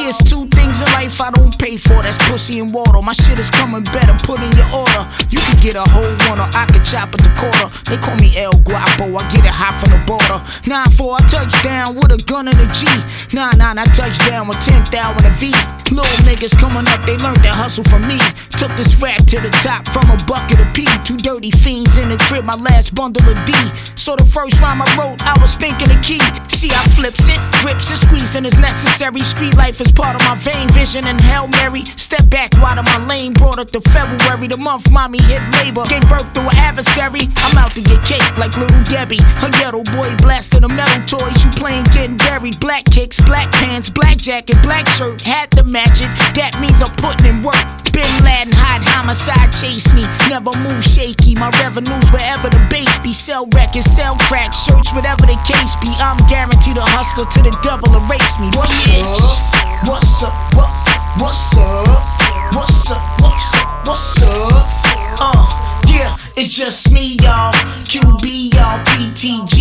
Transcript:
There's two things in life I don't pay for, that's pussy and water. My shit is coming better, put in your order. You can get a whole one or I can chop at the quarter. They call me El Guapo, I get it hot from the border. 9-4, I touch down with a gun and a G. 9-9, I touch down with 10,000 a V. Little niggas coming up, they learned that hustle from me. Took this rap to the top from a bucket of P. Two dirty fiends in the crib, my last bundle of D. So the first rhyme I wrote, I was thinking the key. See, I flips it, grips it, squeezing is necessary. Street life is part of my vein, vision and Hail Mary. Step back wide of my lane, brought it to February. The month mommy hit labor, gave birth to an adversary. I'm out to get cake like Little Debbie. A ghetto boy blasting the metal toys. You playing getting buried. Black kicks, black pants, black jacket, black shirt. Had to match it, that means I'm putting in work. Bin Laden, hot homicide, chase me. Never move shaky, my revenues wherever the base be. Sell records, sell crack, shirts, whatever the case be. I'm guaranteed a hustler till the devil erase me. What's up? What's up? What's up? What's up? What's up? What's up? Yeah, it's just me, y'all. QB, y'all. PTG.